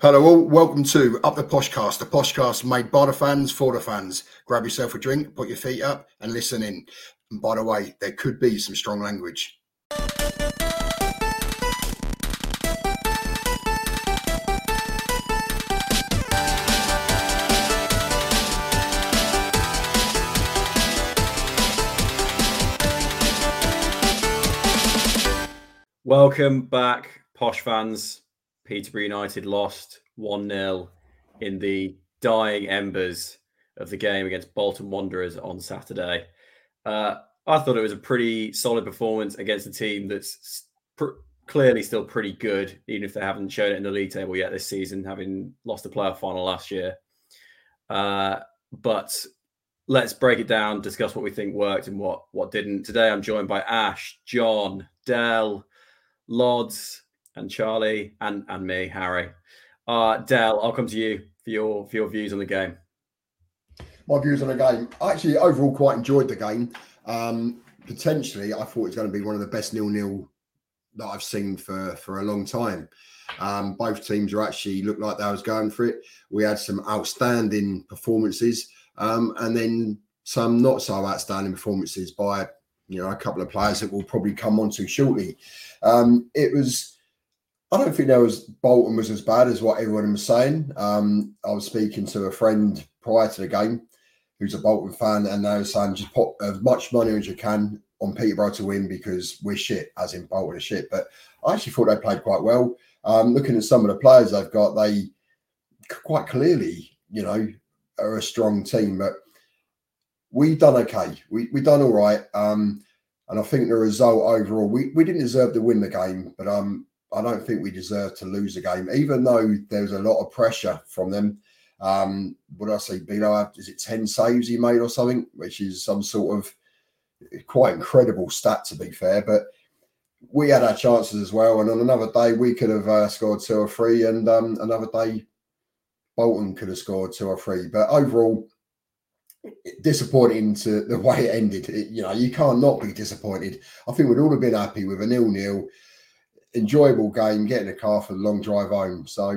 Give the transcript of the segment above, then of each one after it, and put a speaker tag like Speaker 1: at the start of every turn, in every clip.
Speaker 1: Hello all, welcome to Up the Poshcast, the Poshcast made by the fans for the fans. Grab yourself a drink, put your feet up and listen in. And by the way, there could be some strong language.
Speaker 2: Welcome back, Posh fans. Peterborough United lost 1-0 in the dying embers of the game against Bolton Wanderers on Saturday. I thought it was a pretty solid performance against a team that's clearly still pretty good, even if they haven't shown it in the league table yet this season, having lost the playoff final last year. But let's break it down, discuss what we think worked and what didn't. Today I'm joined by Ash, John, Del, Lods, and Charlie, and me, Harry. Del, I'll come to you for your views on the game.
Speaker 1: My views on the game. I actually overall quite enjoyed the game. Potentially, I thought it was going to be one of the best 0-0 that I've seen for a long time. Both teams looked like they was going for it. We had some outstanding performances, and then some not so outstanding performances by a couple of players that we'll probably come on to shortly. I don't think Bolton was as bad as what everyone was saying. I was speaking to a friend prior to the game who's a Bolton fan, and they were saying just put as much money as you can on Peterborough to win because we're shit, as in Bolton are shit. But I actually thought they played quite well. Looking at some of the players they've got, they quite clearly, are a strong team. But we done okay. We done all right. And I think the result overall, we didn't deserve to win the game, but I don't think we deserve to lose the game, even though there's a lot of pressure from them. What did I say? Bilo, is it 10 saves he made or something, which is some sort of quite incredible stat, to be fair. But we had our chances as well. And on another day, we could have scored 2 or 3. And another day, Bolton could have scored 2 or 3. But overall, disappointing to the way it ended. You can't not be disappointed. I think we'd all have been happy with a 0-0. Enjoyable game, getting a car for the long drive home. So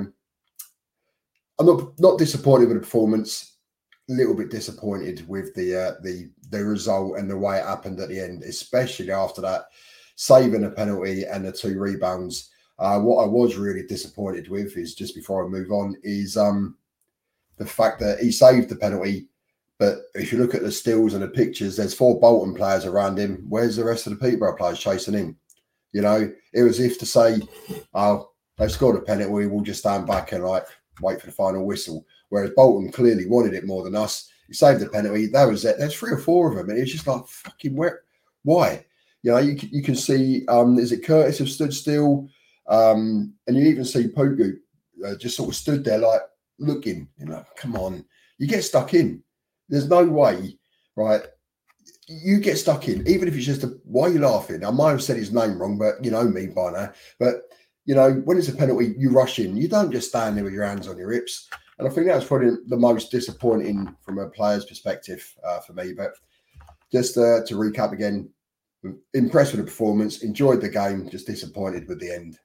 Speaker 1: I'm not disappointed with the performance. A little bit disappointed with the result and the way it happened at the end, especially after that saving a penalty and the 2 rebounds. What I was really disappointed with is, just before I move on, is the fact that he saved the penalty. But if you look at the stills and the pictures, there's 4 Bolton players around him. Where's the rest of the Peterborough players chasing him? It was as if to say, oh, they've scored a penalty, we'll just stand back and wait for the final whistle. Whereas Bolton clearly wanted it more than us. He saved the penalty. That was it. There's 3 or 4 of them. And it's just like, fucking where? Why? You can see, is it Curtis have stood still? And you even see Pugu just sort of stood there looking, come on. You get stuck in. There's no way, right? You get stuck in, even if it's just why are you laughing? I might have said his name wrong, but you know me by now. But, when it's a penalty, you rush in. You don't just stand there with your hands on your hips. And I think that was probably the most disappointing from a player's perspective for me. But just to recap again, impressed with the performance, enjoyed the game, just disappointed with the end.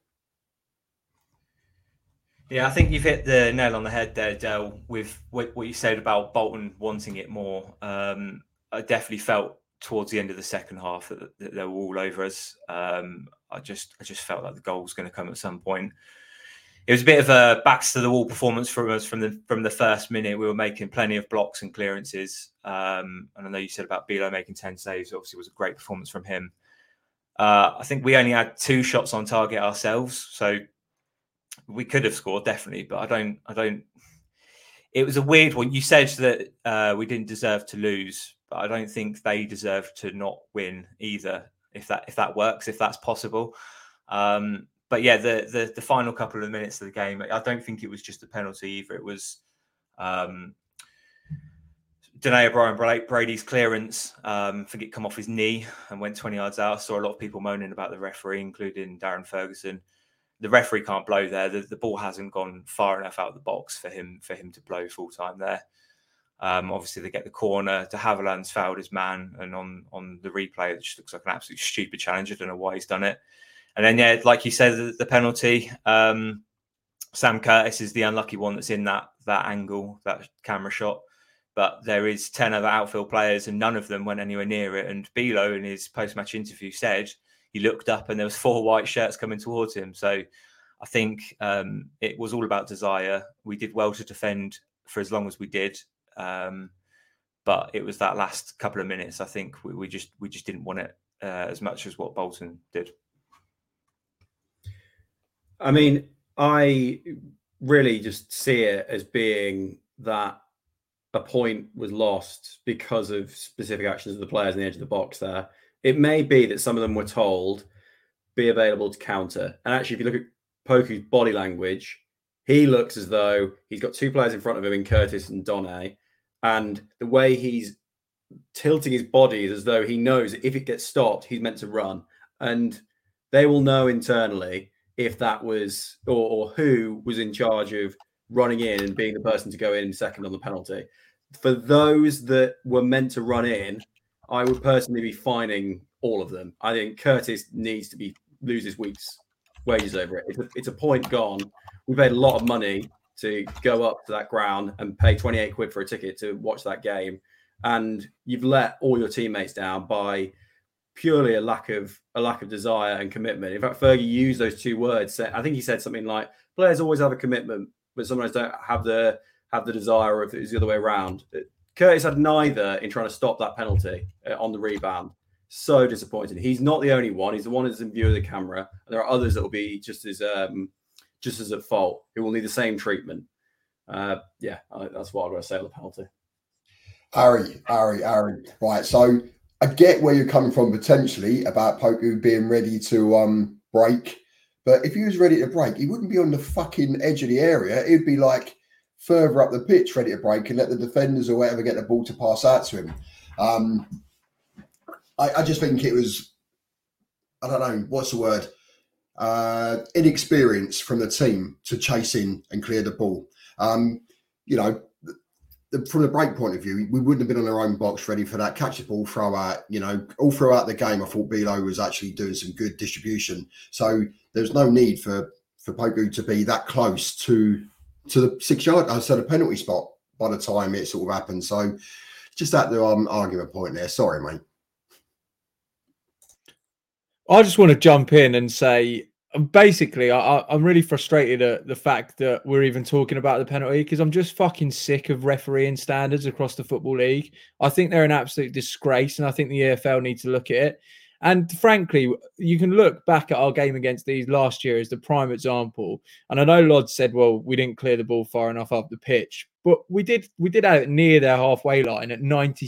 Speaker 3: Yeah, I think you've hit the nail on the head there, Del, with what you said about Bolton wanting it more. I definitely felt towards the end of the second half that they were all over us. I just felt like the goal was going to come at some point. It was a bit of a backs to the wall performance from us from the first minute. We were making plenty of blocks and clearances. And I know you said about Bilo making 10 saves. Obviously, it was a great performance from him. I think we only had 2 shots on target ourselves, so we could have scored definitely. But I don't. It was a weird one. You said that we didn't deserve to lose. I don't think they deserve to not win either, if that works, if that's possible. But yeah, the final couple of minutes of the game, I don't think it was just a penalty either. It was Danae O'Brien Brady's clearance. I think it come off his knee and went 20 yards out. I saw a lot of people moaning about the referee, including Darren Ferguson. The referee can't blow there. The ball hasn't gone far enough out of the box for him to blow full time there. Obviously, they get the corner. De Havilland's fouled his man, and on the replay, it just looks like an absolute stupid challenge. I don't know why he's done it. And then, yeah, like you said, the penalty. Sam Curtis is the unlucky one that's in that angle, that camera shot. But there is 10 other outfield players and none of them went anywhere near it. And Bilo, in his post-match interview, said he looked up and there was 4 white shirts coming towards him. So I think it was all about desire. We did well to defend for as long as we did. But it was that last couple of minutes, I think we just didn't want it as much as what Bolton did.
Speaker 2: I mean, I really just see it as being that a point was lost because of specific actions of the players on the edge of the box there. It may be that some of them were told, be available to counter. And actually, if you look at Poku's body language, he looks as though he's got 2 players in front of him in Curtis and Donne. And the way he's tilting his body is as though he knows that if it gets stopped, he's meant to run. And they will know internally if that was, or who was in charge of running in and being the person to go in second on the penalty. For those that were meant to run in, I would personally be fining all of them. I think Curtis needs to lose his week's wages over it. It's a point gone. We paid a lot of money to go up to that ground and pay 28 quid for a ticket to watch that game. And you've let all your teammates down by purely a lack of desire and commitment. In fact, Fergie used those 2 words. I think he said something like, players always have a commitment, but sometimes don't have the desire, or if it's the other way around. Curtis had neither in trying to stop that penalty on the rebound. So disappointing. He's not the only one. He's the one that's in view of the camera. And there are others that will be just as at fault, who will need the same treatment. That's what I've got to say on the penalty.
Speaker 1: Harry. Right, so I get where you're coming from potentially about Poku being ready to break. But if he was ready to break, he wouldn't be on the fucking edge of the area. He'd be like further up the pitch ready to break and let the defenders or whatever get the ball to pass out to him. I just think it was, I don't know, what's the word? Inexperience from the team to chase in and clear the ball. From the break point of view, we wouldn't have been on our own box ready for that catch the ball, throw out. All throughout the game, I thought Bilo was actually doing some good distribution. So there's no need for Poku to be that close to the 6 yard, so the penalty spot by the time it sort of happened. So just that the argument point there. Sorry, mate.
Speaker 4: I just want to jump in and say, basically, I'm really frustrated at the fact that we're even talking about the penalty, because I'm just fucking sick of refereeing standards across the Football League. I think they're an absolute disgrace, and I think the EFL need to look at it. And frankly, you can look back at our game against these last year as the prime example. And I know Lod said, well, we didn't clear the ball far enough up the pitch, but we did have it near their halfway line at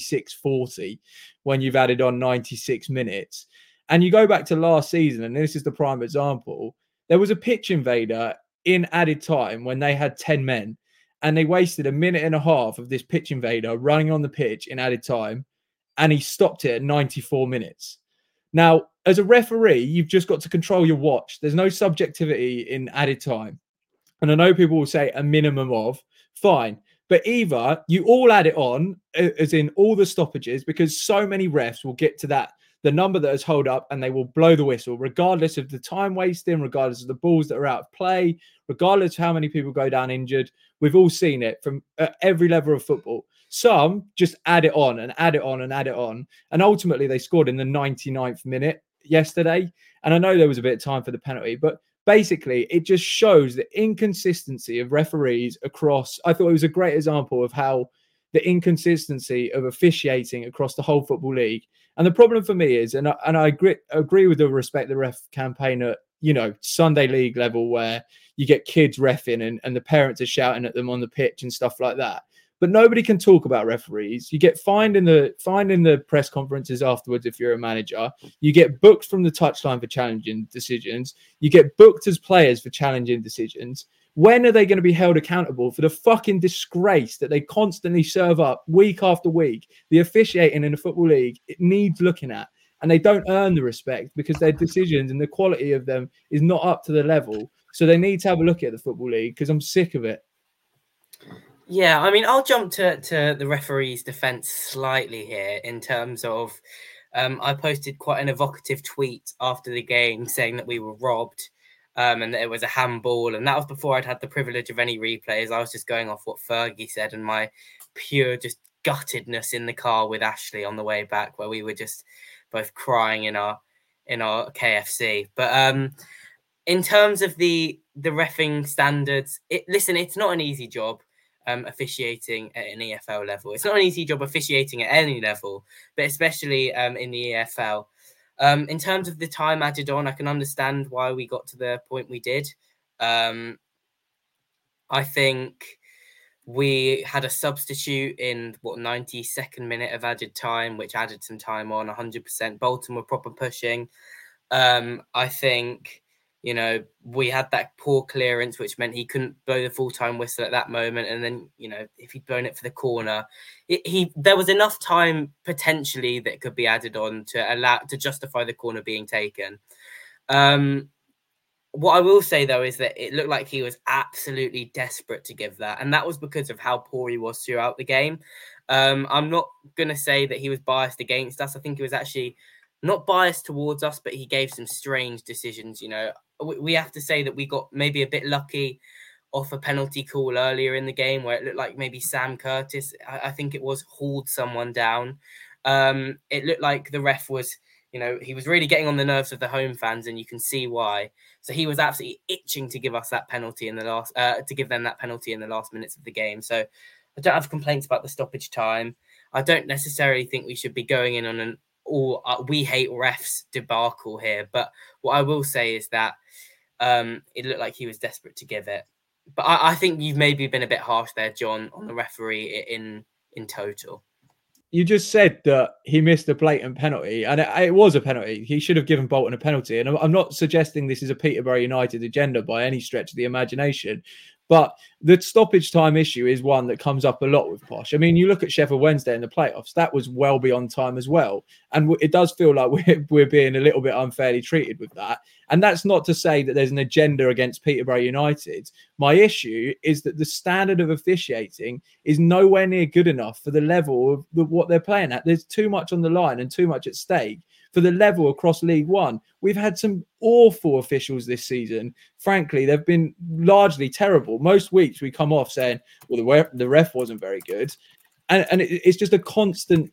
Speaker 4: 96:40 when you've added on 96 minutes. And you go back to last season, and this is the prime example. There was a pitch invader in added time when they had 10 men, and they wasted a minute and a half of this pitch invader running on the pitch in added time, and he stopped it at 94 minutes. Now, as a referee, you've just got to control your watch. There's no subjectivity in added time. And I know people will say a minimum of, fine. But either you all add it on, as in all the stoppages, because so many refs will get to that, the number that is held up, and they will blow the whistle, regardless of the time wasting, regardless of the balls that are out of play, regardless of how many people go down injured. We've all seen it from every level of football. Some just add it on and add it on and add it on. And ultimately, they scored in the 99th minute yesterday. And I know there was a bit of time for the penalty, but basically, it just shows the inconsistency of referees across. I thought it was a great example of how the inconsistency of officiating across the whole Football League. And the problem for me is, and I agree with the Respect the Ref campaign at, Sunday League level, where you get kids reffing and the parents are shouting at them on the pitch and stuff like that. But nobody can talk about referees. You get fined in the press conferences afterwards if you're a manager. You get booked from the touchline for challenging decisions. You get booked as players for challenging decisions. When are they going to be held accountable for the fucking disgrace that they constantly serve up week after week? The officiating in the Football League, it needs looking at. And they don't earn the respect because their decisions and the quality of them is not up to the level. So they need to have a look at the Football League, because I'm sick of it.
Speaker 5: Yeah, I mean, I'll jump to the referee's defence slightly here in terms of I posted quite an evocative tweet after the game saying that we were robbed. and that it was a handball. And that was before I'd had the privilege of any replays. I was just going off what Fergie said and my pure just guttedness in the car with Ashley on the way back, where we were just both crying in our KFC. But in terms of the reffing standards, it's not an easy job officiating at an EFL level. It's not an easy job officiating at any level, but especially in the EFL. In terms of the time added on, I can understand why we got to the point we did. I think we had a substitute in 92nd minute of added time, which added some time on. 100%. Bolton were proper pushing. I think, we had that poor clearance, which meant he couldn't blow the full-time whistle at that moment. And then, if he'd blown it for the corner, there was enough time potentially that could be added on to justify the corner being taken. What I will say, though, is that it looked like he was absolutely desperate to give that. And that was because of how poor he was throughout the game. I'm not going to say that he was biased against us. I think he was actually not biased towards us, but he gave some strange decisions. We have to say that we got maybe a bit lucky off a penalty call earlier in the game where it looked like maybe Sam Curtis, I think it was, hauled someone down. It looked like the ref was, he was really getting on the nerves of the home fans, and you can see why. So he was absolutely itching to give us that penalty to give them that penalty in the last minutes of the game. So I don't have complaints about the stoppage time. I don't necessarily think we should be going in on an we hate refs debacle here. But what I will say is that it looked like he was desperate to give it. But I think you've maybe been a bit harsh there, John, on the referee in total.
Speaker 4: You just said that he missed a blatant penalty, and it was a penalty. He should have given Bolton a penalty. And I'm not suggesting this is a Peterborough United agenda by any stretch of the imagination. But the stoppage time issue is one that comes up a lot with Posh. I mean, you look at Sheffield Wednesday in the playoffs, that was well beyond time as well. And it does feel like we're being a little bit unfairly treated with that. And that's not to say that there's an agenda against Peterborough United. My issue is that the standard of officiating is nowhere near good enough for the level of what they're playing at. There's too much on the line and too much at stake for the level across League One. We've had some awful officials this season. Frankly, they've been largely terrible. Most weeks we come off saying, well, the ref wasn't very good. And it's just a constant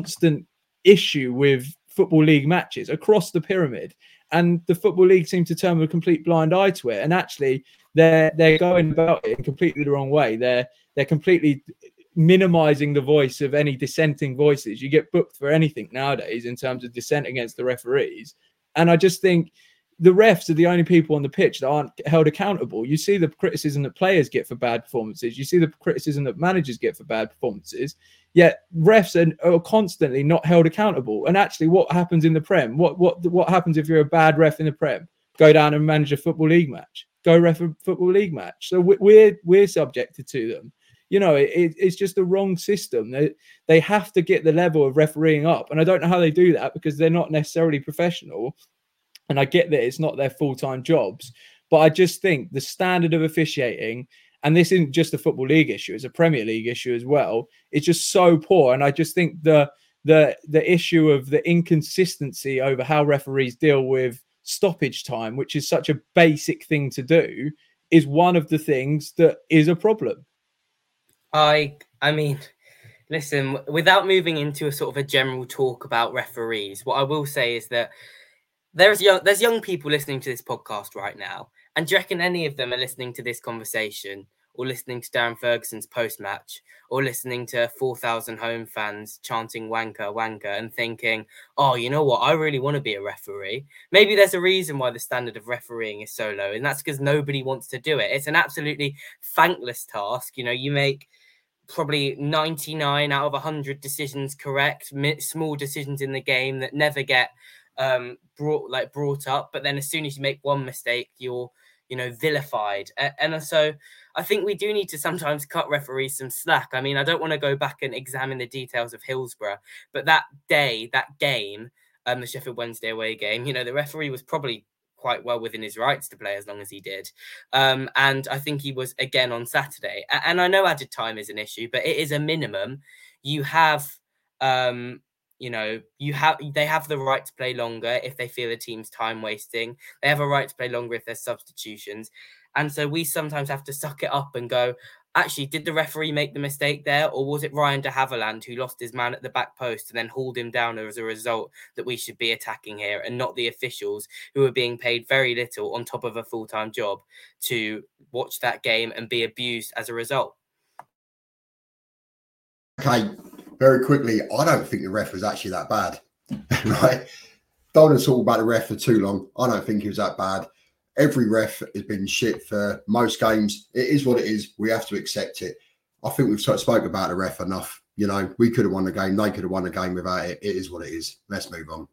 Speaker 4: issue with Football League matches across the pyramid. And the Football League seem to turn a complete blind eye to it. And actually, they're going about it in completely the wrong way. They're completely minimizing the voice of any dissenting voices. You get booked for anything nowadays in terms of dissent against the referees. And I just think the refs are the only people on the pitch that aren't held accountable. You see the criticism that players get for bad performances. You see the criticism that managers get for bad performances. Yet refs are constantly not held accountable. And actually, what happens in the Prem? What happens if you're a bad ref in the Prem? Go down and manage a Football League match. Go ref a Football League match. So we're subjected to them. It's just the wrong system. They have to get the level of refereeing up. And I don't know how they do that because they're not necessarily professional. And I get that it's not their full-time jobs. But I just think the standard of officiating, and this isn't just a Football League issue, it's a Premier League issue as well, it's just so poor. And I just think the issue of the inconsistency over how referees deal with stoppage time, which is such a basic thing to do, is one of the things that is a problem.
Speaker 5: I mean, listen, without moving into a sort of a general talk about referees, what I will say is that there's young people listening to this podcast right now. And do you reckon any of them are listening to this conversation or listening to Darren Ferguson's post-match or listening to 4,000 home fans chanting wanker, wanker and thinking, oh, you know what? I really want to be a referee. Maybe there's a reason why the standard of refereeing is so low. And that's because nobody wants to do it. It's an absolutely thankless task. You make probably 99 out of 100 decisions correct, small decisions in the game that never get brought up. But then as soon as you make one mistake, you're vilified. And so I think we do need to sometimes cut referees some slack. I mean, I don't want to go back and examine the details of Hillsborough, but that game, the Sheffield Wednesday away game, the referee was probably quite well within his rights to play as long as he did. And I think he was again on Saturday. And I know added time is an issue, but it is a minimum. You have they have the right to play longer if they feel the team's time wasting. They have a right to play longer if there's substitutions. And so we sometimes have to suck it up and go, actually, did the referee make the mistake there? Or was it Ryan de Havilland who lost his man at the back post and then hauled him down as a result that we should be attacking here, and not the officials who are being paid very little on top of a full-time job to watch that game and be abused as a result?
Speaker 1: Okay, very quickly, I don't think the ref was actually that bad, right? Don't want to talk about the ref for too long. I don't think he was that bad. Every ref has been shit for most games. It is what it is. We have to accept it. I think we've spoke about the ref enough. We could have won the game. They could have won the game without it. It is what it is. Let's move on.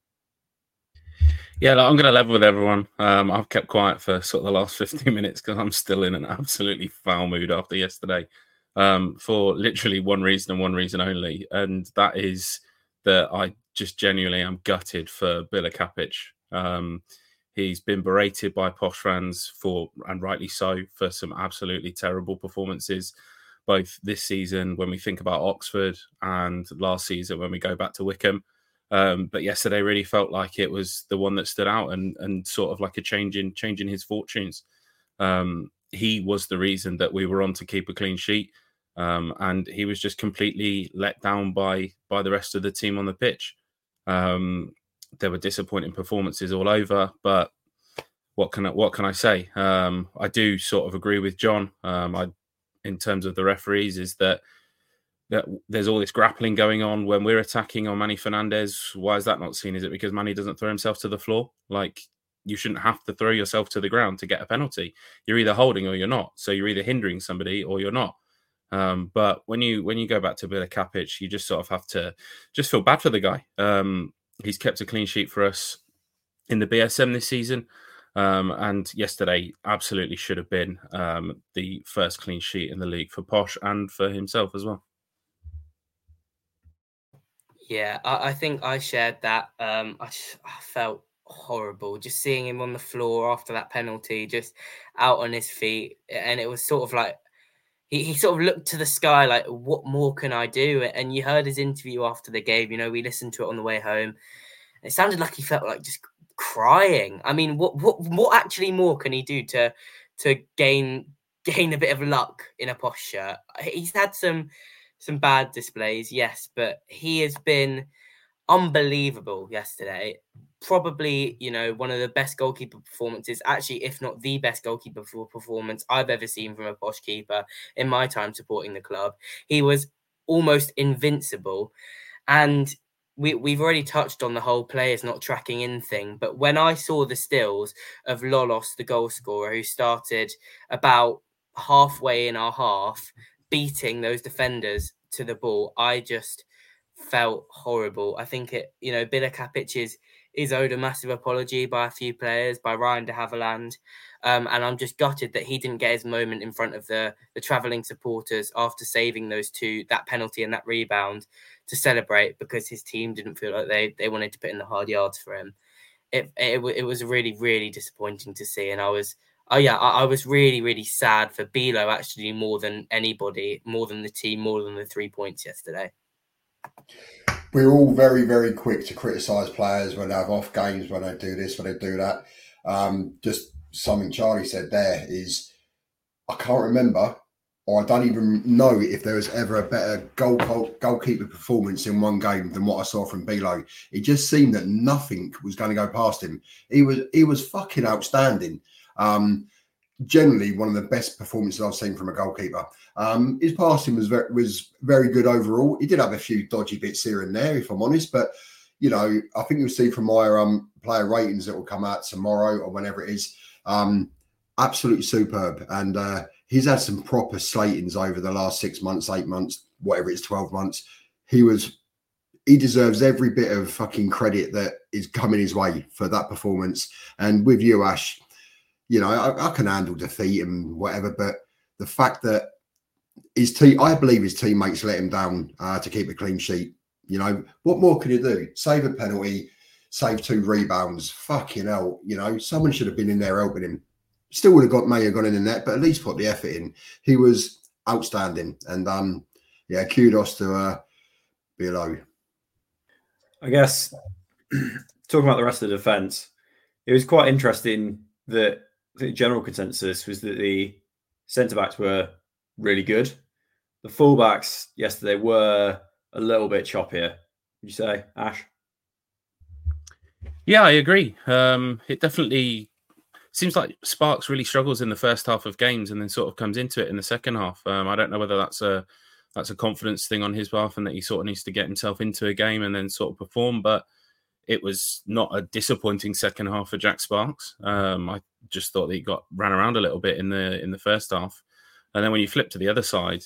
Speaker 6: Yeah, I'm going to level with everyone. I've kept quiet for sort of the last 15 minutes because I'm still in an absolutely foul mood after yesterday. For literally one reason and one reason only, and that is that I just genuinely am gutted for Bila Kapic. He's been berated by Posh fans and rightly so, for some absolutely terrible performances, both this season when we think about Oxford and last season when we go back to Wycombe. But yesterday really felt like it was the one that stood out and sort of like a change in his fortunes. He was the reason that we were on to keep a clean sheet. And he was just completely let down by the rest of the team on the pitch. There were disappointing performances all over, but what can I say? I do sort of agree with John. In terms of the referees, is that there's all this grappling going on when we're attacking on Manny Fernandez. Why is that not seen? Is it because Manny doesn't throw himself to the floor? Like, you shouldn't have to throw yourself to the ground to get a penalty. You're either holding or you're not. So you're either hindering somebody or you're not. But when you go back to Bila Kapic, you just sort of have to just feel bad for the guy. He's kept a clean sheet for us in the BSM this season. And yesterday absolutely should have been the first clean sheet in the league for Posh and for himself as well.
Speaker 5: Yeah, I think I shared that. I felt horrible just seeing him on the floor after that penalty, just out on his feet. And it was sort of like, he sort of looked to the sky like, what more can I do? And you heard his interview after the game. We listened to it on the way home. It sounded like he felt like just crying. I mean, what actually more can he do to gain a bit of luck in a Posh shirt? He's had some bad displays, yes, but he has been unbelievable yesterday. Probably, one of the best goalkeeper performances, actually, if not the best goalkeeper performance I've ever seen from a Posh keeper in my time supporting the club. He was almost invincible. And we've already touched on the whole players not tracking in thing. But when I saw the stills of Lolos, the goal scorer, who started about halfway in our half, beating those defenders to the ball, I just felt horrible. I think Bila Kapic is owed a massive apology by a few players, by Ryan de Havilland. And I'm just gutted that he didn't get his moment in front of the travelling supporters after saving that penalty and that rebound to celebrate, because his team didn't feel like they wanted to put in the hard yards for him. It was really, really disappointing to see. And I was really, really sad for Bilo, actually, more than anybody, more than the team, more than the 3 points yesterday.
Speaker 1: We're all very, very quick to criticise players when they have off games, when they do this, when they do that. Just something Charlie said there is, I can't remember, or I don't even know if there was ever a better goalkeeper performance in one game than what I saw from Bilo. It just seemed that nothing was going to go past him. He was fucking outstanding. Generally, one of the best performances I've seen from a goalkeeper. His passing was very good overall. He did have a few dodgy bits here and there, if I'm honest, but I think you'll see from my player ratings that will come out tomorrow or whenever it is, absolutely superb. And he's had some proper slatings over the last 6 months, 8 months, whatever it is, 12 months. He deserves every bit of fucking credit that is coming his way for that performance. And with you, Ash, I can handle defeat and whatever, but the fact that I believe his teammates let him down to keep a clean sheet. What more can you do? Save a penalty, save 2 rebounds. Fucking hell, someone should have been in there helping him. Still would have may have gone in the net, but at least put the effort in. He was outstanding, and kudos to Bilo.
Speaker 2: I guess talking about the rest of the defence, it was quite interesting that the general consensus was that the centre-backs were really good. The full-backs yesterday were a little bit choppier. Would you say, Ash?
Speaker 6: Yeah, I agree. It definitely seems like Sparks really struggles in the first half of games and then sort of comes into it in the second half. I don't know whether that's a confidence thing on his behalf and that he sort of needs to get himself into a game and then sort of perform. But it was not a disappointing second half for Jack Sparks. I just thought that he ran around a little bit in the first half. And then when you flip to the other side,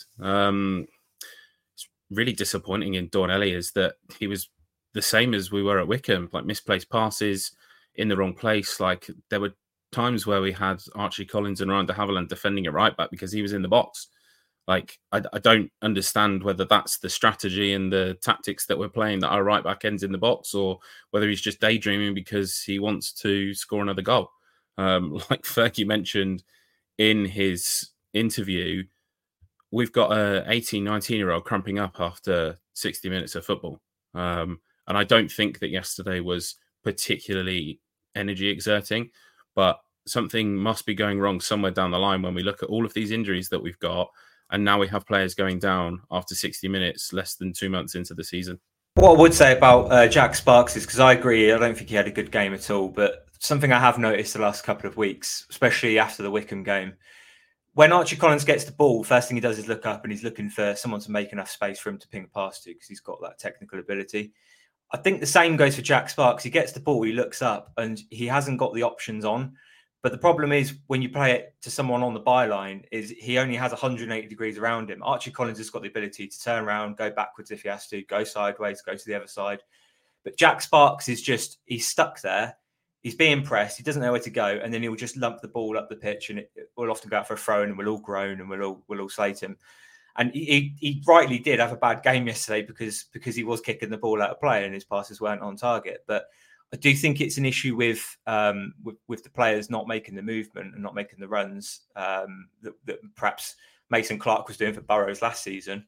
Speaker 6: it's really disappointing in Dornelli is that he was the same as we were at Wickham, like misplaced passes in the wrong place. Like there were times where we had Archie Collins and Ryan de Havilland defending at right back because he was in the box. Like, I don't understand whether that's the strategy and the tactics that we're playing, that our right back ends in the box, or whether he's just daydreaming because he wants to score another goal. Like Fergie mentioned in his interview, we've got a 18, 19-year-old cramping up after 60 minutes of football. And I don't think that yesterday was particularly energy exerting, but something must be going wrong somewhere down the line when we look at all of these injuries that we've got. And now we have players going down after 60 minutes, less than 2 months into the season.
Speaker 3: What I would say about Jack Sparks is, because I agree, I don't think he had a good game at all. But something I have noticed the last couple of weeks, especially after the Wickham game, when Archie Collins gets the ball, first thing he does is look up and he's looking for someone to make enough space for him to ping a pass to, because he's got that technical ability. I think the same goes for Jack Sparks. He gets the ball, he looks up, and he hasn't got the options on. But the problem is when you play it to someone on the byline, is he only has 180 degrees around him. Archie Collins has got the ability to turn around, go backwards if he has to, go sideways, go to the other side. But Jack Sparks is he's stuck there. He's being pressed. He doesn't know where to go. And then he'll just lump the ball up the pitch and it will often go out for a throw and we'll all groan and we'll all slate him. And he rightly did have a bad game yesterday because he was kicking the ball out of play and his passes weren't on target. But I do think it's an issue with the players not making the movement and not making the runs that perhaps Mason Clark was doing for Burrows last season.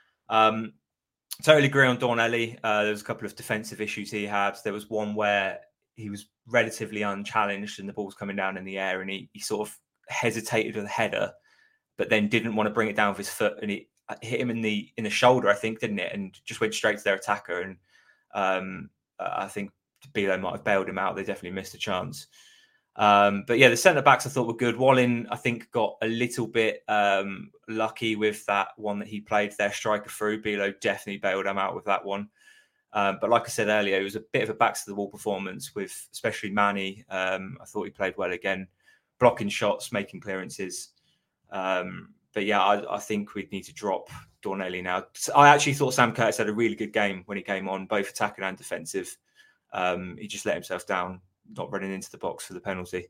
Speaker 3: Totally agree on Dornelli. There was a couple of defensive issues he had. There was one where he was relatively unchallenged and the ball's coming down in the air and he sort of hesitated with a header, but then didn't want to bring it down with his foot and it hit him in the shoulder, I think, didn't it? And just went straight to their attacker. And I think Bilo might have bailed him out. They definitely missed a chance. But yeah, the centre-backs I thought were good. Wallin, I think, got a little bit lucky with that one that he played their striker through. Bilo definitely bailed him out with that one. But like I said earlier, it was a bit of a backs-to-the-wall performance with especially Manny. I thought he played well again, blocking shots, making clearances. But yeah, I think we'd need to drop Dornelli now. I actually thought Sam Curtis had a really good game when he came on, both attacking and defensive. He just let himself down, not running into the box for the penalty.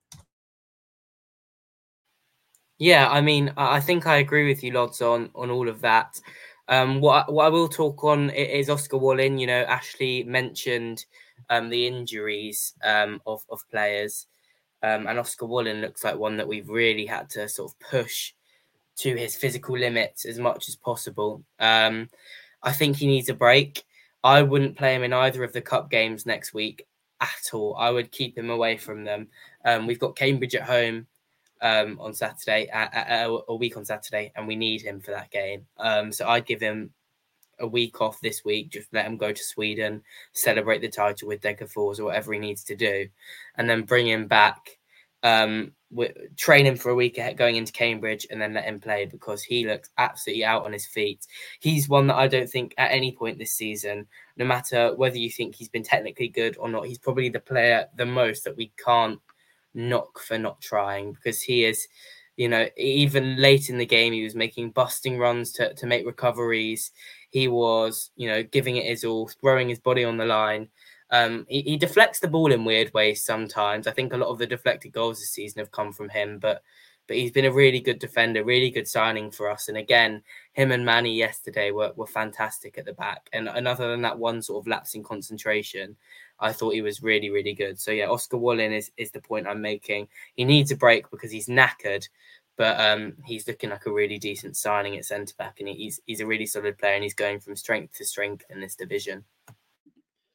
Speaker 5: Yeah, I mean, I think I agree with you, Lods, on all of that. What I will talk on is Oscar Wallin. You know, Ashley mentioned the injuries of players, and Oscar Wallin looks like one that we've really had to sort of push to his physical limits as much as possible. I think he needs a break. I wouldn't play him in either of the cup games next week at all. I would keep him away from them. We've got Cambridge at home on Saturday, a week on Saturday, and we need him for that game. So I'd give him a week off this week, just let him go to Sweden, celebrate the title with Degerfors or whatever he needs to do, and then bring him back, train him for a week going into Cambridge, and then let him play, because he looks absolutely out on his feet. He's one that I don't think at any point this season, no matter whether you think he's been technically good or not, he's probably the player the most that we can't knock for not trying, because he is, you know, even late in the game, he was making busting runs to make recoveries. He was, you know, giving it his all, throwing his body on the line. He deflects the ball in weird ways sometimes. I think a lot of the deflected goals this season have come from him, but he's been a really good defender, really good signing for us. And again, him and Manny yesterday were fantastic at the back. And other than that one sort of lapse in concentration, I thought he was really, really good. So yeah, Oscar Wallin is the point I'm making. He needs a break because he's knackered, but he's looking like a really decent signing at centre-back, and he's a really solid player, and he's going from strength to strength in this division.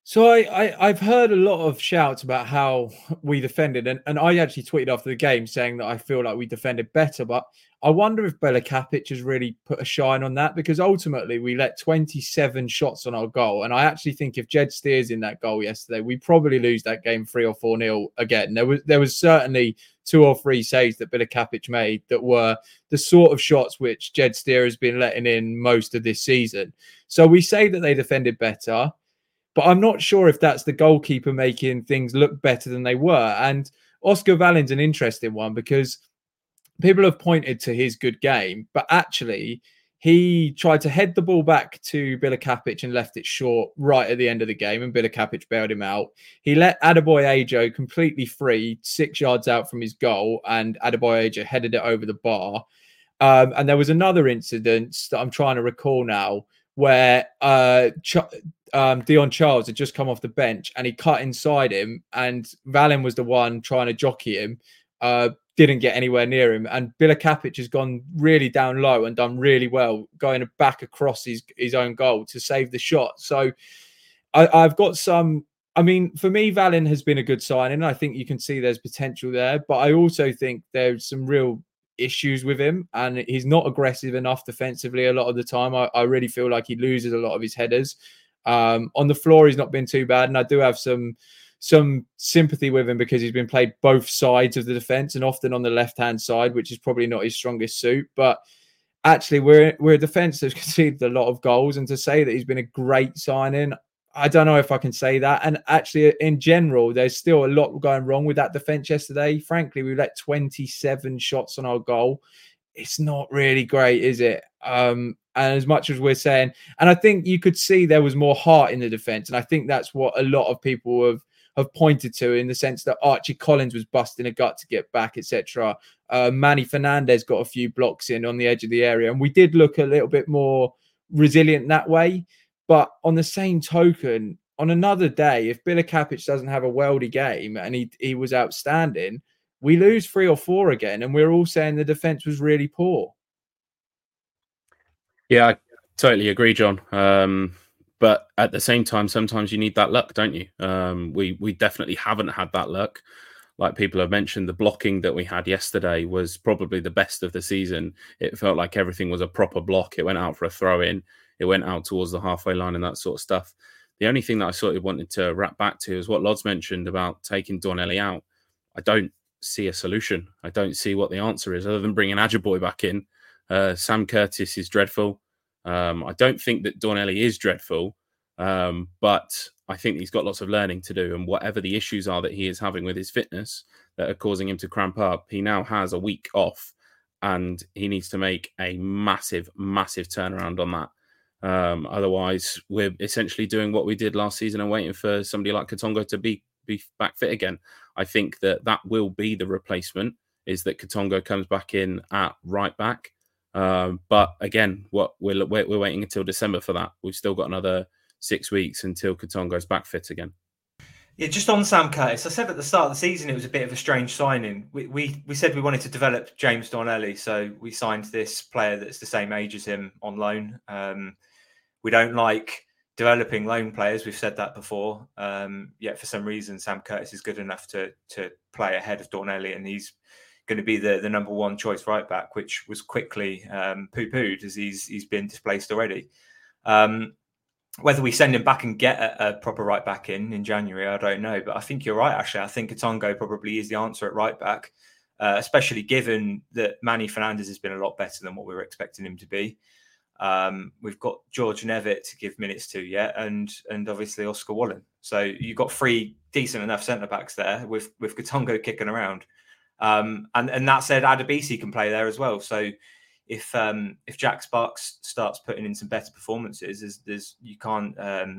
Speaker 4: So I've heard a lot of shouts about how we defended, and I actually tweeted after the game saying that I feel like we defended better, but I wonder if Bela Kapic has really put a shine on that, because ultimately we let 27 shots on our goal, and I actually think if Jed Steers in that goal yesterday, we probably lose that game 3 or 4-0 again. There was certainly 2 or 3 saves that Bela Kapic made that were the sort of shots which Jed Steer has been letting in most of this season. So we say that they defended better, but I'm not sure if that's the goalkeeper making things look better than they were. And Oscar Valen's an interesting one, because people have pointed to his good game, but actually he tried to head the ball back to Bela Kapic and left it short right at the end of the game, and Bela Kapic bailed him out. He let Adebayo Ajo completely free 6 yards out from his goal, and Adebayo Ajo headed it over the bar. And there was another incident that I'm trying to recall now, where Dion Charles had just come off the bench and he cut inside him, and Valen was the one trying to jockey him, didn't get anywhere near him, and Bela Kapic has gone really down low and done really well going back across his own goal to save the shot. So I've got some, I mean, for me, Valen has been a good signing. I think you can see there's potential there, but I also think there's some real issues with him, and he's not aggressive enough defensively a lot of the time. I really feel like he loses a lot of his headers. On the floor, he's not been too bad, and I do have some sympathy with him because he's been played both sides of the defense, and often on the left-hand side, which is probably not his strongest suit. But actually, we're a defense that's conceded a lot of goals, and to say that he's been a great signing, I don't know if I can say that. And actually, in general, there's still a lot going wrong with that defense yesterday. Frankly, we let 27 shots on our goal. It's not really great, is it? And as much as we're saying, and I think you could see there was more heart in the defense, and I think that's what a lot of people have pointed to, in the sense that Archie Collins was busting a gut to get back, etc. Manny Fernandez got a few blocks in on the edge of the area, and we did look a little bit more resilient that way. But on the same token, on another day, if Bela Kapic doesn't have a worldy game and he was outstanding, we lose 3 or 4 again, and we're all saying the defense was really poor.
Speaker 6: Yeah, I totally agree, John. But at the same time, sometimes you need that luck, don't you? We definitely haven't had that luck. Like people have mentioned, the blocking that we had yesterday was probably the best of the season. It felt like everything was a proper block. It went out for a throw-in. It went out towards the halfway line and that sort of stuff. The only thing that I sort of wanted to wrap back to is what Lods mentioned about taking Dornelli out. I don't see a solution. I don't see what the answer is other than bringing Ajiboye back in. Sam Curtis is dreadful. I don't think that Dornelli is dreadful, but I think he's got lots of learning to do. And whatever the issues are that he is having with his fitness that are causing him to cramp up, he now has a week off and he needs to make a massive, massive turnaround on that. Otherwise, we're essentially doing what we did last season and waiting for somebody like Katongo to be back fit again. I think that will be the replacement, is that Katongo comes back in at right back. But again, we're waiting until December for that. We've still got another 6 weeks until Katongo's back fit again.
Speaker 3: Yeah, just on Sam Curtis, I said at the start of the season it was a bit of a strange signing. We said we wanted to develop James Dornelli, so we signed this player that's the same age as him on loan. We don't like developing loan players. We've said that before. Yet for some reason, Sam Curtis is good enough to play ahead of Dornelli, and he's going to be the number one choice right back, which was quickly poo-pooed as he's been displaced already. Whether we send him back and get a proper right back in January, I don't know. But I think you're right, actually. I think Katongo probably is the answer at right back, especially given that Manny Fernandez has been a lot better than what we were expecting him to be. We've got George Nevitt to give minutes to yet, and obviously Oscar Wallen. So you've got 3 decent enough centre-backs there with Katongo kicking around. And that said, Adebisi can play there as well. So if Jack Sparks starts putting in some better performances, you can't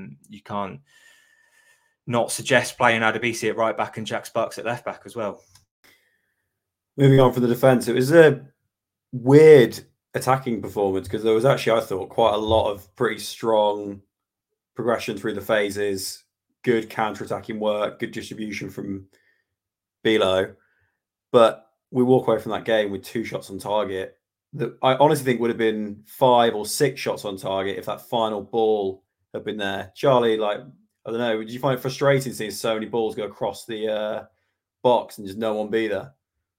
Speaker 3: not suggest playing Adebisi at right back and Jack Sparks at left back as well.
Speaker 7: Moving on from the defence, it was a weird attacking performance because there was actually, I thought, quite a lot of pretty strong progression through the phases, good counter-attacking work, good distribution from Bilo. But we walk away from that game with 2 shots on target that I honestly think would have been 5 or 6 shots on target if that final ball had been there. Charlie, I don't know. Did you find it frustrating seeing so many balls go across the box and just no one be there?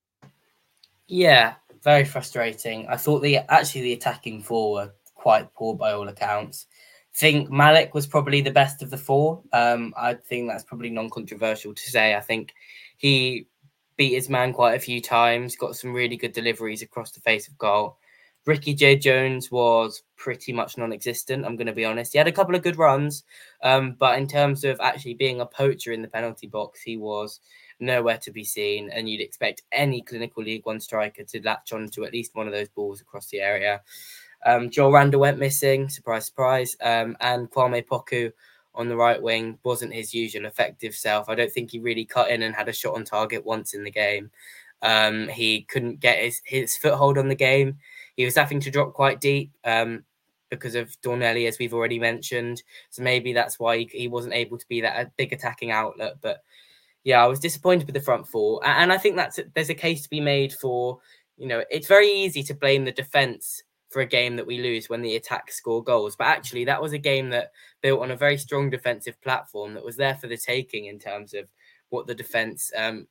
Speaker 5: Yeah, very frustrating. I thought the attacking four were quite poor by all accounts. I think Malik was probably the best of the four. I think that's probably non-controversial to say. I think he beat his man quite a few times, got some really good deliveries across the face of goal. Ricky J. Jones was pretty much non-existent, I'm going to be honest. He had a couple of good runs, but in terms of actually being a poacher in the penalty box, he was nowhere to be seen, and you'd expect any clinical League One striker to latch on to at least one of those balls across the area. Joel Randall went missing, surprise, surprise, and Kwame Poku on the right wing wasn't his usual effective self. I don't think he really cut in and had a shot on target once in the game. He couldn't get his foothold on the game. He was having to drop quite deep because of Dornelli, as we've already mentioned. So maybe that's why he wasn't able to be that big attacking outlet. But yeah, I was disappointed with the front four. And I think there's a case to be made for, it's very easy to blame the defence for a game that we lose when the attack score goals. But actually, that was a game that built on a very strong defensive platform that was there for the taking in terms of what the defence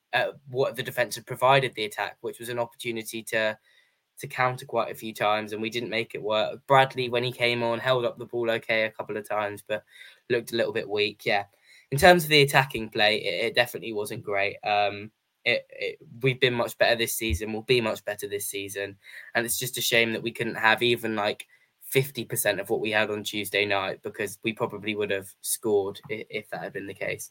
Speaker 5: had provided the attack, which was an opportunity to counter quite a few times, and we didn't make it work. Bradley, when he came on, held up the ball okay a couple of times, but looked a little bit weak. Yeah. In terms of the attacking play, it definitely wasn't great. We've been much better this season. We'll be much better this season. And it's just a shame that we couldn't have even like 50% of what we had on Tuesday night, because we probably would have scored if that had been the case.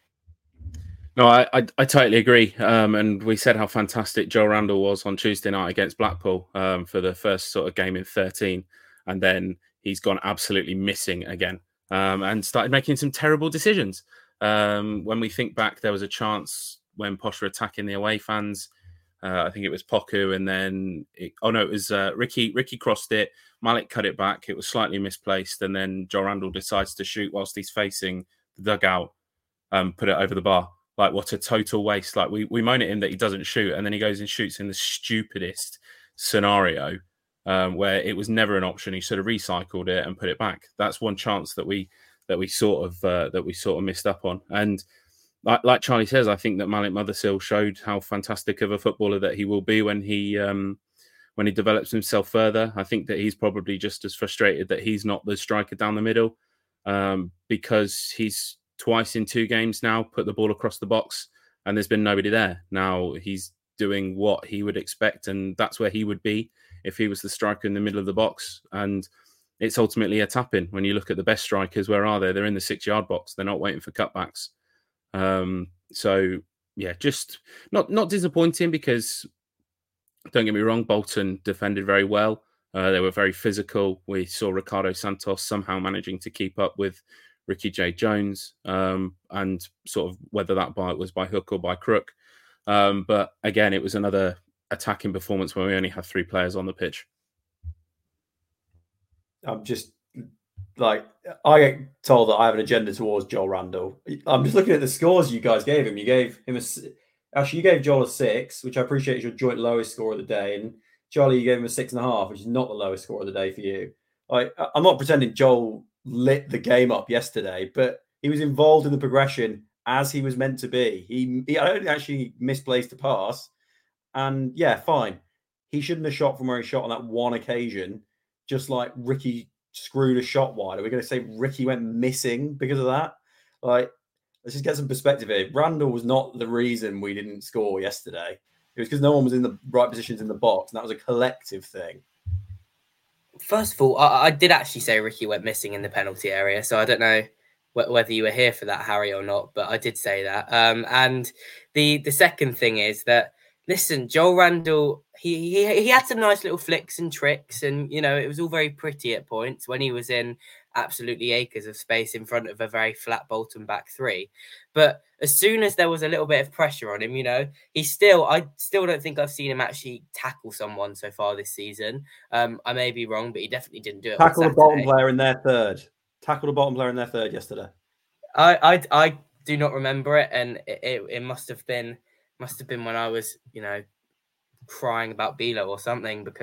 Speaker 6: No, I totally agree. And we said how fantastic Joel Randall was on Tuesday night against Blackpool for the first sort of game in 13. And then he's gone absolutely missing again and started making some terrible decisions. When we think back, there was a chance when Posh were attacking the away fans. I think it was Poku, and then it was Ricky. Ricky crossed it. Malik cut it back. It was slightly misplaced, and then Joel Randall decides to shoot whilst he's facing the dugout, put it over the bar. Like, what a total waste. Like, we moan at him that he doesn't shoot, and then he goes and shoots in the stupidest scenario where it was never an option. He should have recycled it and put it back. That's one chance that we sort of missed up on. And like Charlie says, I think that Malik Mothersill showed how fantastic of a footballer that he will be when he develops himself further. I think that he's probably just as frustrated that he's not the striker down the middle because he's twice in 2 games now put the ball across the box and there's been nobody there. Now he's doing what he would expect, and that's where he would be if he was the striker in the middle of the box. And it's ultimately a tap-in. When you look at the best strikers, where are they? They're in the 6-yard box. They're not waiting for cutbacks. So yeah, just not disappointing, because don't get me wrong, Bolton defended very well. They were very physical. We saw Ricardo Santos somehow managing to keep up with Ricky J. Jones, and sort of whether that was by hook or by crook. But again, it was another attacking performance where we only had 3 players on the pitch.
Speaker 7: I'm just like, I get told that I have an agenda towards Joel Randall. I'm just looking at the scores you guys gave him. You gave him you gave Joel a 6, which I appreciate is your joint lowest score of the day. And Charlie, you gave him a 6.5, which is not the lowest score of the day for you. I'm not pretending Joel lit the game up yesterday, but he was involved in the progression as he was meant to be. I don't think actually misplaced a pass. And yeah, fine. He shouldn't have shot from where he shot on that one occasion, just like Ricky screwed a shot wide. Are we going to say Ricky went missing because of that? Like, let's just get some perspective here. Randall was not the reason we didn't score yesterday. It was because no one was in the right positions in the box, and that was a collective thing.
Speaker 5: First of all, I did actually say Ricky went missing in the penalty area, so I don't know whether you were here for that, Harry, or not, but I did say that. And the second thing is that, listen, Joel Randall, he had some nice little flicks and tricks, and, it was all very pretty at points when he was in absolutely acres of space in front of a very flat Bolton back 3. But as soon as there was a little bit of pressure on him, I still don't think I've seen him actually tackle someone so far this season. I may be wrong, but he definitely didn't do it.
Speaker 7: Tackle the bottom player in their third. Tackle the bottom player in their third yesterday.
Speaker 5: I do not remember it, and it must have been when I was, crying about Bilo or something, because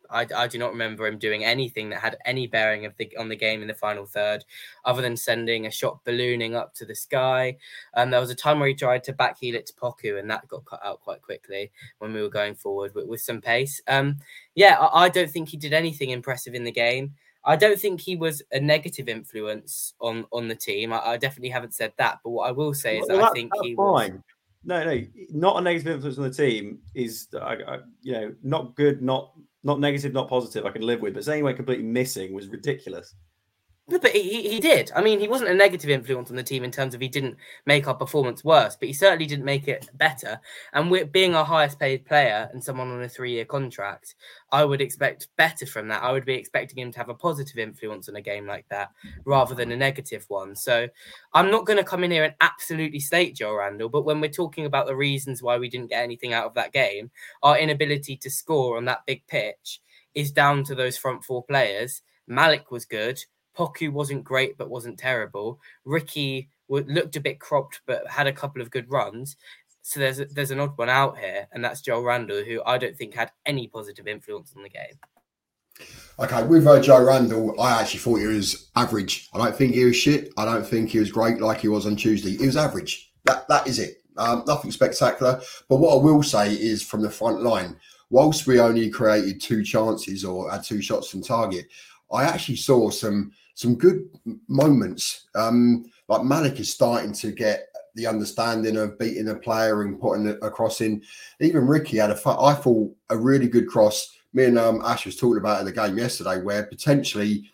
Speaker 5: I do not remember him doing anything that had any bearing on the game in the final third, other than sending a shot ballooning up to the sky. There was a time where he tried to backheel it to Poku, and that got cut out quite quickly when we were going forward with some pace. I don't think he did anything impressive in the game. I don't think he was a negative influence on the team. I definitely haven't said that. But what I will say is I think he was...
Speaker 7: No, not a negative influence on the team is, not good, not negative, not positive. I can live with, but saying we're completely missing was ridiculous.
Speaker 5: No, but he did. I mean, he wasn't a negative influence on the team in terms of he didn't make our performance worse, but he certainly didn't make it better. And being our highest paid player and someone on a 3-year contract, I would expect better from that. I would be expecting him to have a positive influence on a game like that rather than a negative one. So I'm not going to come in here and absolutely slate Joe Randall, but when we're talking about the reasons why we didn't get anything out of that game, our inability to score on that big pitch is down to those front four players. Malik was good. Poku wasn't great, but wasn't terrible. Ricky looked a bit cropped, but had a couple of good runs. So there's an odd one out here, and that's Joe Randall, who I don't think had any positive influence on the game.
Speaker 1: Okay, with Joe Randall, I actually thought he was average. I don't think he was shit. I don't think he was great like he was on Tuesday. He was average. That is it. Nothing spectacular. But what I will say is from the front line, whilst we only created 2 chances or had 2 shots from target, I actually saw some good moments. Like Malik is starting to get the understanding of beating a player and putting a cross in. Even Ricky had I thought a really good cross. Me and Ash was talking about in the game yesterday where potentially,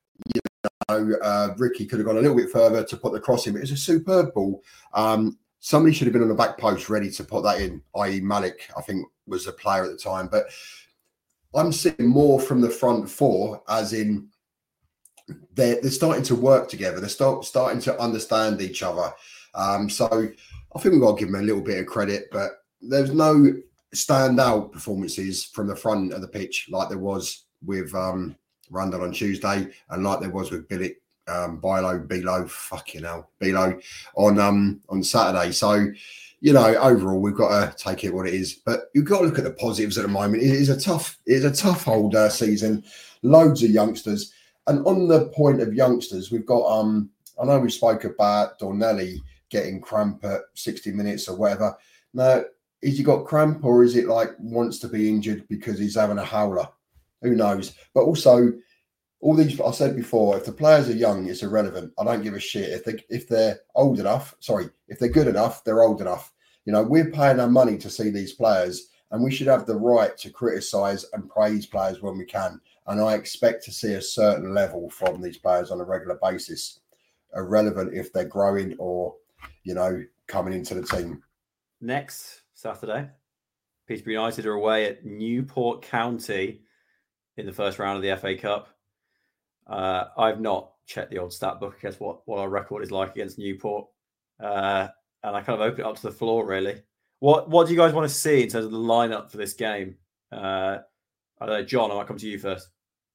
Speaker 1: Ricky could have gone a little bit further to put the cross in. But it was a superb ball. Somebody should have been on the back post ready to put that in, i.e. Malik, I think, was the player at the time. But I'm seeing more from the front four, as in they're starting to work together. They're starting to understand each other. So I think we've got to give them a little bit of credit, but there's no standout performances from the front of the pitch like there was with Randall on Tuesday and like there was with Bilo on Saturday. So, overall we've got to take it what it is, but you've got to look at the positives at the moment. It is a tough old season, loads of youngsters. And on the point of youngsters, we've got, I know we spoke about Dornelli getting cramp at 60 minutes or whatever. Now, has he got cramp or is it like wants to be injured because he's having a howler? Who knows? But also, all these, I said before, if the players are young, it's irrelevant. I don't give a shit. If they're old enough, if they're good enough, they're old enough. We're paying our money to see these players and we should have the right to criticise and praise players when we can. And I expect to see a certain level from these players on a regular basis, irrelevant if they're growing or, coming into the team.
Speaker 3: Next Saturday, Peterborough United are away at Newport County in the first round of the FA Cup. I've not checked the old stat book, I guess, what our record is like against Newport. And I kind of open it up to the floor, really. What do you guys want to see in terms of the lineup for this game? I don't know, John, I might come to you first.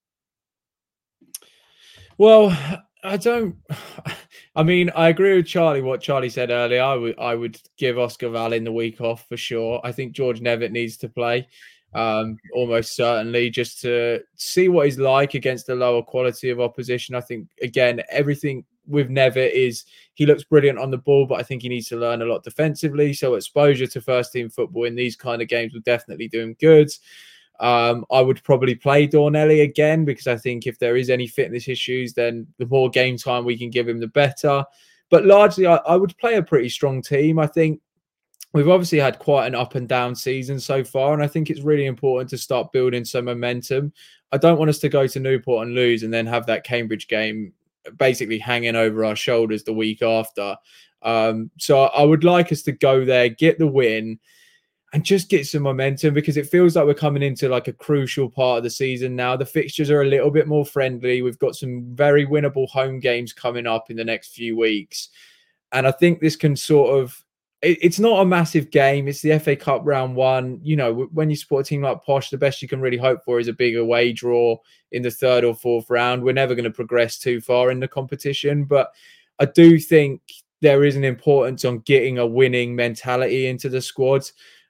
Speaker 4: Well, I agree with Charlie, what Charlie said earlier. I would give Oscar Vallin the week off for sure. I think George Nevitt needs to play, almost certainly, just to see what he's like against the lower quality of opposition. I think, again, everything with Nevitt is he looks brilliant on the ball, but I think he needs to learn a lot defensively. So exposure to first-team football in these kind of games will definitely do him good. I would probably play Dornelli again because I think if there is any fitness issues, then the more game time we can give him, the better. But largely, I would play a pretty strong team. I think we've obviously had quite an up and down season so far, and I think it's really important to start building some momentum. I don't want us to go to Newport and lose and then have that Cambridge game basically hanging over our shoulders the week after. So I would like us to go there, get the win, and just get some momentum because it feels like we're coming into like a crucial part of the season now. The fixtures are a little bit more friendly. We've got some very winnable home games coming up in the next few weeks. And I think this can sort of, it's not a massive game. It's the FA Cup round 1. When you support a team like Posh, the best you can really hope for is a big away draw in the 3rd or 4th round. We're never going to progress too far in the competition, but I do think there is an importance on getting a winning mentality into the squad.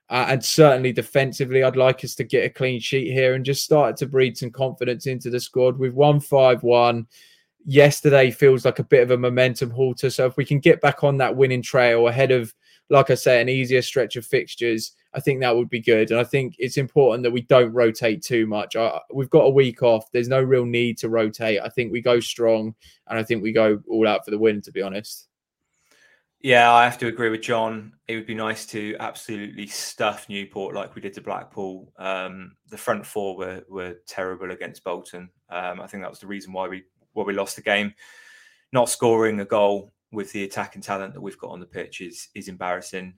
Speaker 4: And certainly defensively, I'd like us to get a clean sheet here and just start to breathe some confidence into the squad. We've won 5-1. Yesterday feels like a bit of a momentum halter. So if we can get back on that winning trail ahead of, like I say, an easier stretch of fixtures, I think that would be good. And I think it's important that we don't rotate too much. We've got a week off. There's no real need to rotate. I think we go strong, and I think we go all out for the win, to be honest.
Speaker 3: Yeah, I have to agree with John. It would be nice to absolutely stuff Newport like we did to Blackpool. The front four were terrible against Bolton. I think that was the reason why we lost the game. Not scoring a goal with the attacking talent that we've got on the pitch is embarrassing.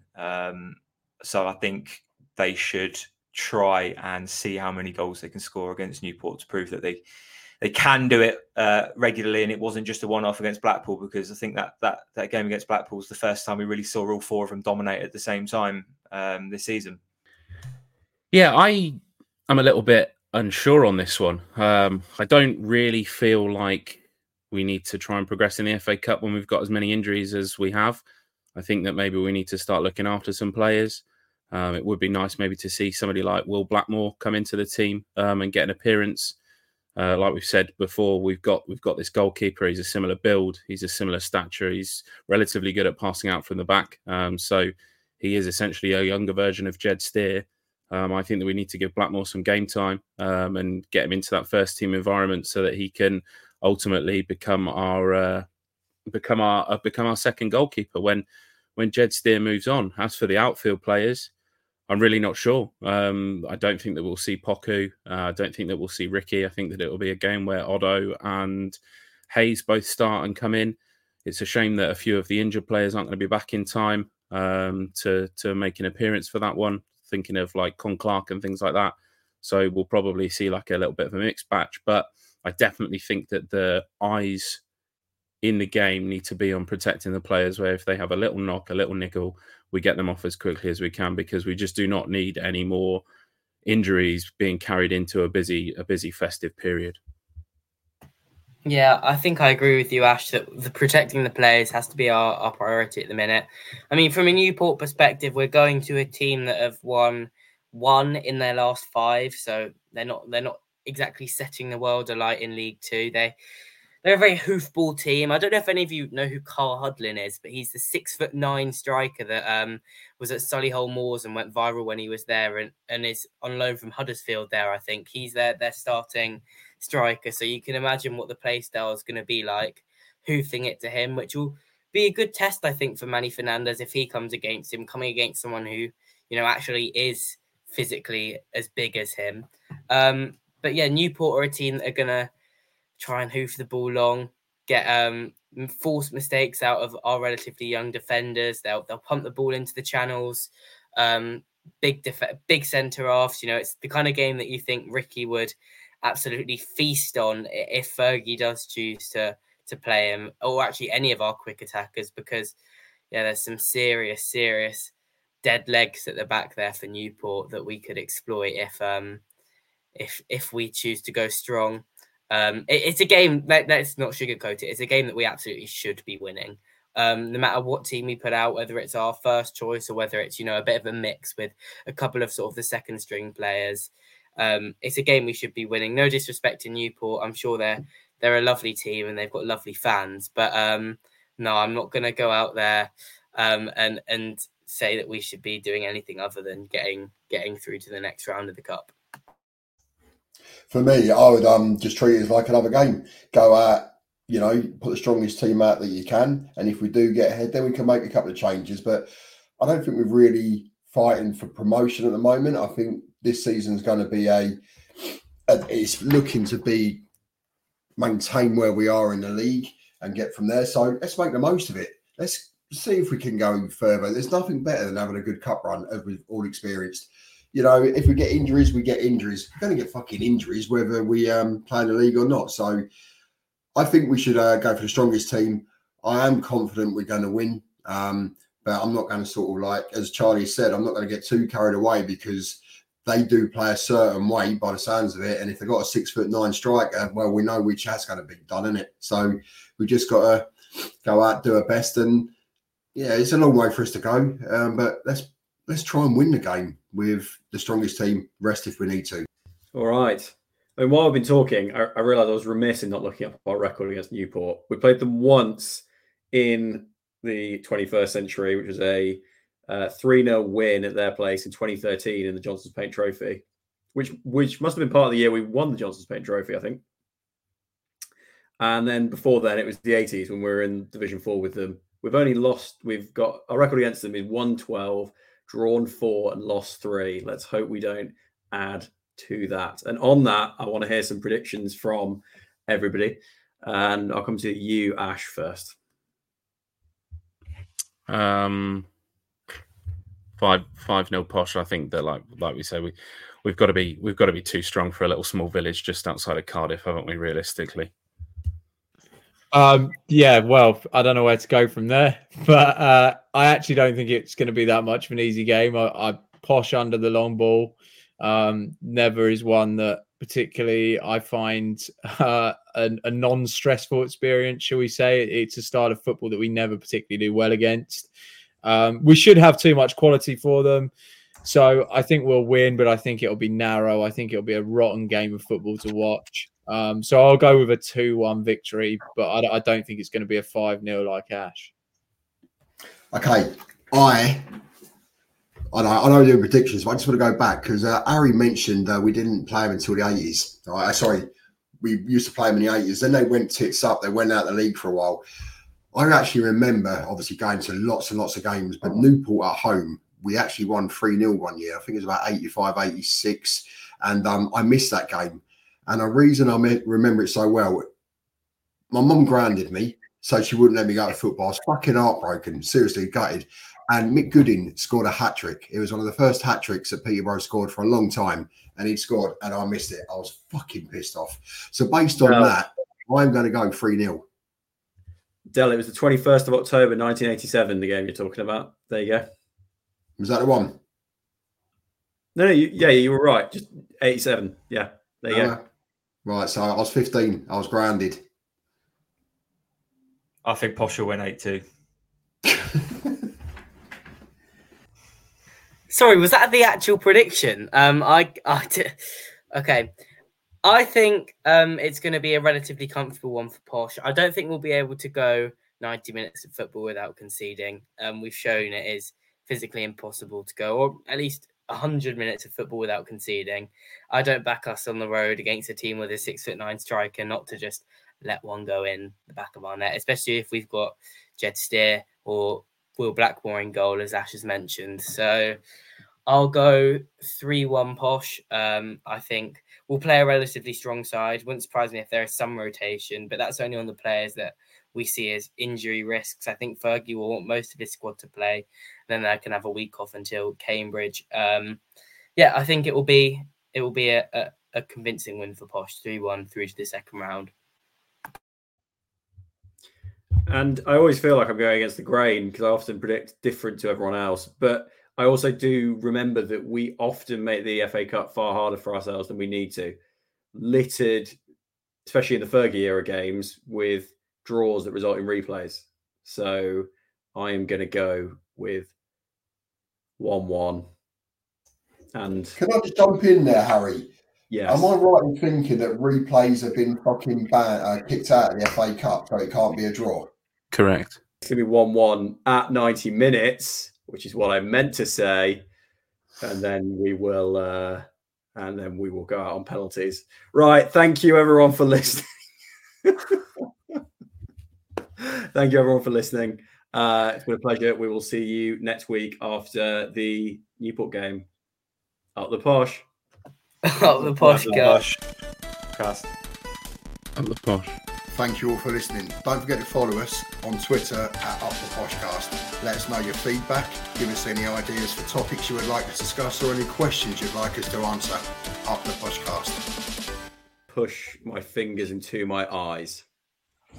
Speaker 3: So I think they should try and see how many goals they can score against Newport to prove that they can do it regularly, and it wasn't just a one-off against Blackpool, because I think that game against Blackpool was the first time we really saw all four of them dominate at the same time this season.
Speaker 6: Yeah, I'm a little bit unsure on this one. I don't really feel like we need to try and progress in the FA Cup when we've got as many injuries as we have. I think that maybe we need to start looking after some players. It would be nice maybe to see somebody like Will Blackmore come into the team and get an appearance. Like we've said before, we've got this goalkeeper. He's a similar build. He's a similar stature. He's relatively good at passing out from the back. So he is essentially a younger version of Jed Steer. I think that we need to give Blackmore some game time and get him into that first team environment so that he can ultimately become our second goalkeeper when Jed Steer moves on. As for the outfield players, I'm really not sure. I don't think that we'll see Poku. I don't think that we'll see Ricky. I think that it will be a game where Otto and Hayes both start and come in. It's a shame that a few of the injured players aren't going to be back in time to make an appearance for that one. Thinking of like Con Clark and things like that. So we'll probably see like a little bit of a mixed batch. But I definitely think that the eyes in the game need to be on protecting the players, where if they have a little knock, a little niggle, we get them off as quickly as we can, because we just do not need any more injuries being carried into a busy festive period.
Speaker 5: Yeah, I think I agree with you, Ash, that the protecting the players has to be our priority at the minute. I mean, from a Newport perspective, we're going to a team that have won one in their last 5, so they're not exactly setting the world alight in League Two. They're a very hoofball team. I don't know if any of you know who Carl Hudlin is, but he's the 6'9" striker that was at Solihull Moors and went viral when he was there, and is on loan from Huddersfield there, I think. He's their starting striker. So you can imagine what the play style is going to be like, hoofing it to him, which will be a good test, I think, for Manny Fernandez if he comes against him, coming against someone who, actually is physically as big as him. But yeah, Newport are a team that are going to try and hoof the ball long, get force mistakes out of our relatively young defenders. They'll pump the ball into the channels. Big centre halves. It's the kind of game that you think Ricky would absolutely feast on if Fergie does choose to play him, or actually any of our quick attackers, because there's some serious dead legs at the back there for Newport that we could exploit if we choose to go strong. It's a game, let's not sugarcoat it. It's a game that we absolutely should be winning. No matter what team we put out, whether it's our first choice or whether it's, a bit of a mix with a couple of sort of the second string players. It's a game we should be winning. No disrespect to Newport. I'm sure they're a lovely team and they've got lovely fans. But no, I'm not going to go out there and say that we should be doing anything other than getting through to the next round of the Cup.
Speaker 1: For me, I would just treat it as like another game. Go out, put the strongest team out that you can. And if we do get ahead, then we can make a couple of changes. But I don't think we're really fighting for promotion at the moment. I think this season's going to be it's looking to be maintain where we are in the league and get from there. So let's make the most of it. Let's see if we can go further. There's nothing better than having a good cup run, as we've all experienced. If we get injuries, we get injuries. We're going to get fucking injuries, whether we play in the league or not. So I think we should go for the strongest team. I am confident we're going to win. But I'm not going to sort of like, as Charlie said, I'm not going to get too carried away, because they do play a certain way by the sounds of it. And if they've got a 6'9" striker, well, we know which has going to be done, isn't it? So we just got to go out, do our best. And yeah, it's a long way for us to go. But let's try and win the game. with the strongest team, rest if we need to.
Speaker 2: All right. And while I've been talking, I realised I was remiss in not looking up our record against Newport. We played them once in the 21st century, which was a 3-0 win at their place in 2013 in the Johnson's Paint Trophy, which must have been part of the year we won the Johnson's Paint Trophy, I think. And then before then, it was the 80s when we were in Division 4 with them. We've got our record against them is 1-12, drawn 4 and lost 3. Let's hope we don't add to that. And on that, I want to hear some predictions from everybody. And I'll come to you, Ash, first.
Speaker 6: 5-0 Posh. I think that like we say, we've got to be too strong for a little small village just outside of Cardiff, haven't we, realistically?
Speaker 4: Yeah, well, I don't know where to go from there, but I actually don't think it's going to be that much of an easy game. I Posh under the long ball. Never is one that particularly I find a non-stressful experience, shall we say. It's a style of football that we never particularly do well against. We should have too much quality for them. So I think we'll win, but I think it'll be narrow. I think it'll be a rotten game of football to watch. So I'll go with a 2-1 victory, but I don't think it's going to be a 5-0 like Ash. Okay.
Speaker 1: I know the predictions, but I just want to go back because Harry mentioned we didn't play them until the 80s. Sorry, we used to play them in the 80s. Then they went tits up. They went out of the league for a while. I actually remember, obviously, going to lots and lots of games, but Newport at home, we actually won 3-0 one year. I think it was about 85, 86. And I missed that game. And the reason I remember it so well, my mum grounded me, so she wouldn't let me go to football. I was fucking heartbroken, seriously gutted. And Mick Gooding scored a hat-trick. It was one of the first hat-tricks that Peterborough scored for a long time. And he'd scored, and I missed it. I was fucking pissed off. So based on that, I'm going to go 3-0.
Speaker 2: Del, it was the 21st of October, 1987, the game you're talking about. There you go.
Speaker 1: Was that the one?
Speaker 2: No, you were right. Just 87. Yeah, there you go.
Speaker 1: Right, so I was 15. I was grounded.
Speaker 3: I think Posh will win 8-2.
Speaker 5: Sorry, was that the actual prediction? Okay. I think it's going to be a relatively comfortable one for Posh. I don't think we'll be able to go 90 minutes of football without conceding. We've shown it is physically impossible to go, or at least 100 minutes of football without conceding. I don't back us on the road against a team with a 6'9" striker not to just let one go in the back of our net, especially if we've got Jed Steer or Will Blackmore in goal, as Ash has mentioned. So I'll go 3-1 Posh. I think we'll play a relatively strong side. Wouldn't surprise me if there is some rotation, but that's only on the players that we see as injury risks. I think Fergie will want most of his squad to play. Then they can have a week off until Cambridge. I think it will be a convincing win for Posh, 3-1 through to the second round.
Speaker 2: And I always feel like I'm going against the grain because I often predict different to everyone else. But I also do remember that we often make the FA Cup far harder for ourselves than we need to. Littered, especially in the Fergie era games, with draws that result in replays. So I am going to go with 1-1. And
Speaker 1: can I just jump in there, Harry?
Speaker 2: Yes.
Speaker 1: Am I right in thinking that replays have been fucking kicked out of the FA Cup, so it can't be a draw?
Speaker 6: Correct.
Speaker 2: It's going to be 1-1 at 90 minutes, which is what I meant to say. And then we will go out on penalties. Right. Thank you, everyone, for listening. Thank you, everyone, for listening. It's been a pleasure. We will see you next week after the Newport game. Up the Posh.
Speaker 5: Up the Posh,
Speaker 3: Cast.
Speaker 6: Up the Posh.
Speaker 1: Thank you all for listening. Don't forget to follow us on Twitter at Up the Poshcast. Let us know your feedback. Give us any ideas for topics you would like us to discuss or any questions you'd like us to answer. Up the Poshcast.
Speaker 2: Push my fingers into my eyes.